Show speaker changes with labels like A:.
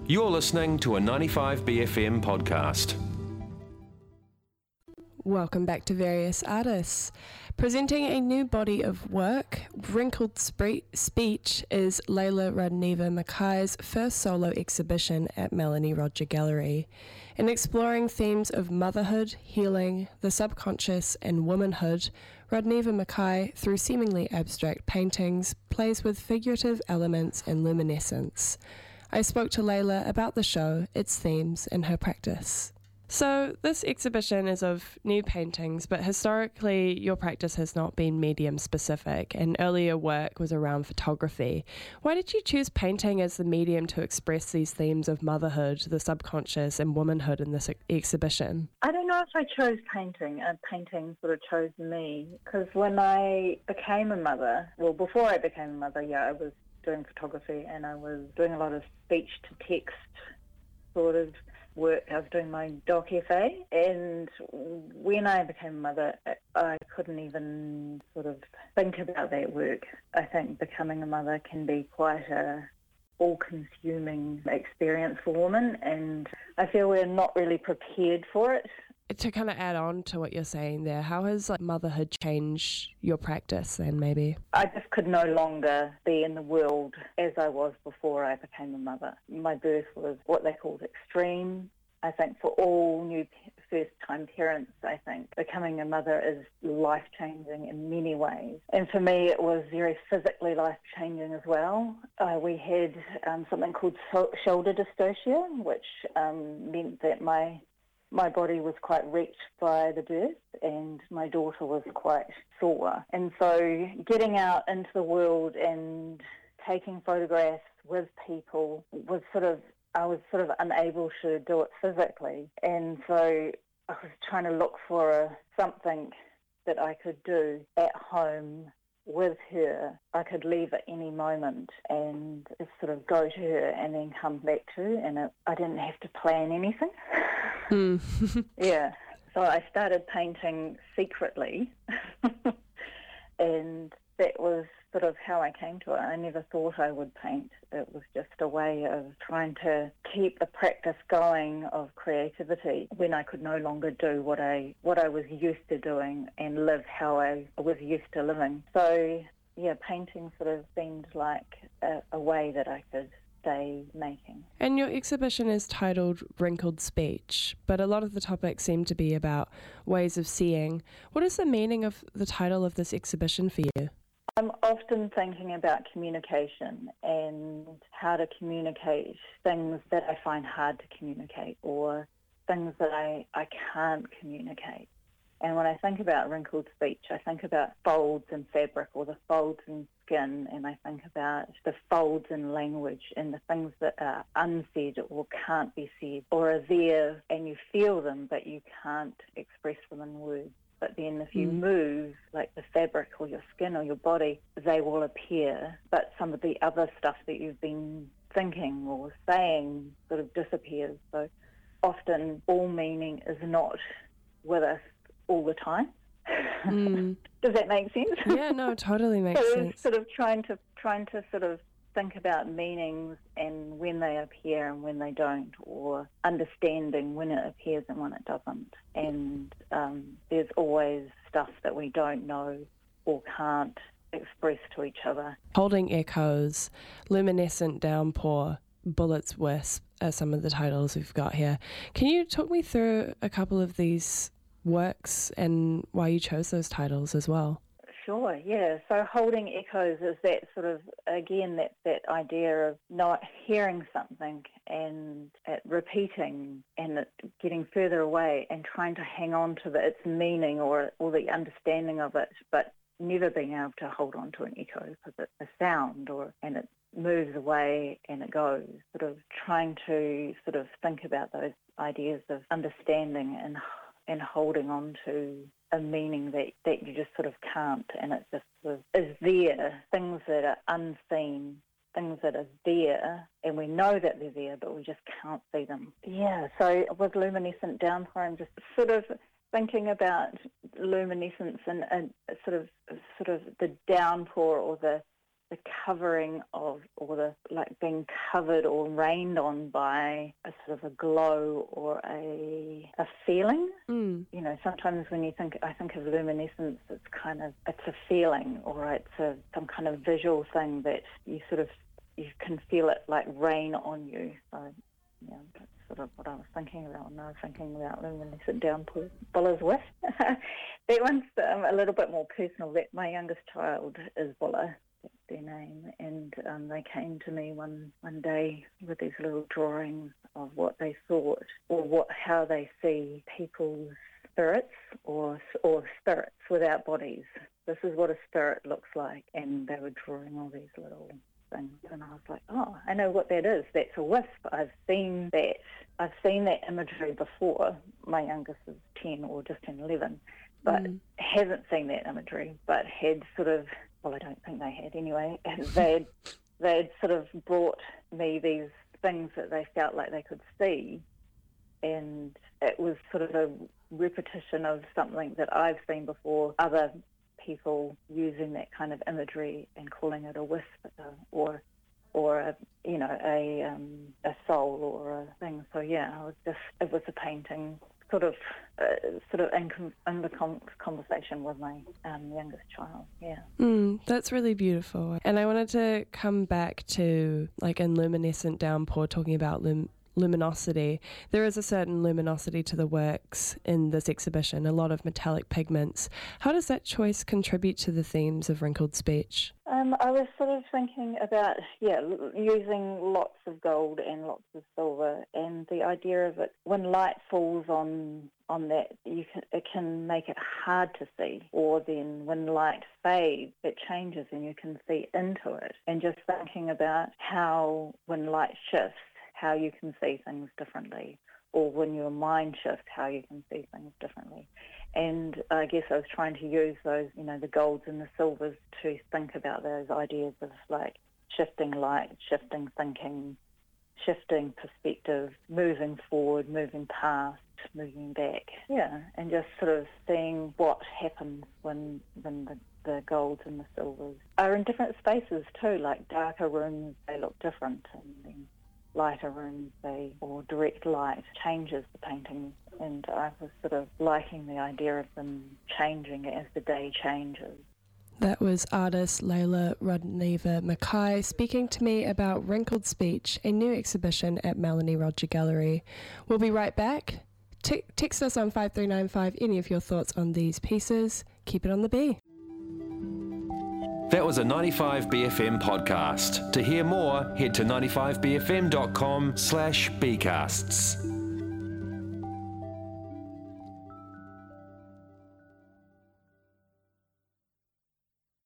A: You're listening to a 95BFM podcast.
B: Welcome back to Various Artists. Presenting a new body of work, Wrinkled Speech is Leila Radneva Mackay's first solo exhibition at Melanie Roger Gallery. In exploring themes of motherhood, healing, the subconscious and womanhood, Radneva Mackay, through seemingly abstract paintings, plays with figurative elements and luminescence. I spoke to Leila about the show, its themes and her practice. So this exhibition is of new paintings, but historically your practice has not been medium specific and earlier work was around photography. Why did you choose painting as the medium to express these themes of motherhood, the subconscious and womanhood in this exhibition?
C: I don't know if I chose painting. Painting sort of chose me, because when I became a mother, well, before I became a mother, I was doing photography and I was doing a lot of speech to text sort of work. I was doing my doc FA, and when I became a mother, I couldn't even sort of think about that work. I think becoming a mother can be quite a all-consuming experience for women, and I feel we're not really prepared for it.
B: To kind of add on to what you're saying there, how has motherhood changed your practice then maybe?
C: I just could no longer be in the world as I was before I became a mother. My birth was what they called extreme. I think for all new first-time parents, I think becoming a mother is life-changing in many ways. And for me, it was very physically life-changing as well. We had something called shoulder dystocia, which meant that my body was quite wrecked by the birth and my daughter was quite sore. And so getting out into the world and taking photographs with people was I was unable to do it physically. And so I was trying to look for something that I could do at home with her. I could leave at any moment and just sort of go to her and then come back to, and I didn't have to plan anything. Yeah. So I started painting secretly and that was sort of how I came to it. I never thought I would paint. It was just a way of trying to keep the practice going of creativity when I could no longer do what I was used to doing and live how I was used to living. So, painting sort of seemed like a way that I could stay making.
B: And your exhibition is titled Wrinkled Speech, but a lot of the topics seem to be about ways of seeing. What is the meaning of the title of this exhibition for you?
C: I'm often thinking about communication and how to communicate things that I find hard to communicate or things that I can't communicate. And when I think about wrinkled speech, I think about folds in fabric or the folds in skin, and I think about the folds in language and the things that are unsaid or can't be said or are there and you feel them but you can't express them in words. But then if you move, like the fabric or your skin or your body, they will appear. But some of the other stuff that you've been thinking or saying sort of disappears. So often all meaning is not with us all the time. Does that make sense?
B: Yeah, no, totally makes sense.
C: Sort of trying to sort of think about meanings and when they appear and when they don't, or understanding when it appears and when it doesn't. And there's always stuff that we don't know or can't express to each other.
B: Holding Echoes, Luminescent Downpour, Bullets Wisp are some of the titles we've got here. Can you talk me through a couple of these works and why you chose those titles as well?
C: Sure, yeah. So Holding Echoes is that sort of, again, that idea of not hearing something and it repeating and it getting further away and trying to hang on to its meaning or the understanding of it, but never being able to hold on to an echo because it's a sound and it moves away and it goes. Sort of trying to sort of think about those ideas of understanding and holding on to a meaning that you just sort of can't, and it just sort of is there, things that are unseen, things that are there, and we know that they're there, but we just can't see them. Yeah, so with Luminescent Downpour, I'm just sort of thinking about luminescence and sort of the downpour or the the covering of, or the like being covered or rained on by a sort of a glow or a feeling. You know, sometimes when I think of luminescence, it's a feeling, or it's some kind of visual thing that you can feel it like rain on you. So yeah, that's sort of what I was thinking about when I was thinking about luminescent downpour. Bulla's Wisp. That one's a little bit more personal. That my youngest child is Bulla, that's their name, and they came to me one day with these little drawings of what they thought, or how they see people's spirits, or spirits without bodies. This is what a spirit looks like, and they were drawing all these little things, and I was like, oh, I know what that is. That's a wisp. I've seen that imagery before. My youngest is 10 or just turned 11, but hasn't seen that imagery, but had sort of, well, I don't think they had anyway. They'd sort of brought me these things that they felt like they could see, and it was sort of a repetition of something that I've seen before, other people using that kind of imagery and calling it a wisp, or a soul or a thing. So yeah, it was a painting, sort of in the conversation with my youngest child. Yeah.
B: That's really beautiful. And I wanted to come back to, like, in Luminescent Downpour, talking about luminosity. There is a certain luminosity to the works in this exhibition, a lot of metallic pigments. How does that choice contribute to the themes of Wrinkled Speech?
C: I was sort of thinking about, using lots of gold and lots of silver, and the idea of it, when light falls on that, it can make it hard to see, or then when light fades, it changes and you can see into it. And just thinking about how, when light shifts, how you can see things differently, or when your mind shifts, how you can see things differently. And I guess I was trying to use those, the golds and the silvers to think about those ideas of, like, shifting light, shifting thinking, shifting perspective, moving forward, moving past, moving back. Yeah, and just sort of seeing what happens when the golds and the silvers are in different spaces too, like darker rooms, they look different, and then lighter rooms, or direct light changes the painting, and I was sort of liking the idea of them changing as the day changes.
B: That was artist Leila Rodneva Mackay speaking to me about Wrinkled Speech, a new exhibition at Melanie Roger Gallery. We'll be right back. Text us on 5395 any of your thoughts on these pieces. Keep it on the B.
A: That was a 95BFM podcast. To hear more, head to 95bfm.com/bcasts.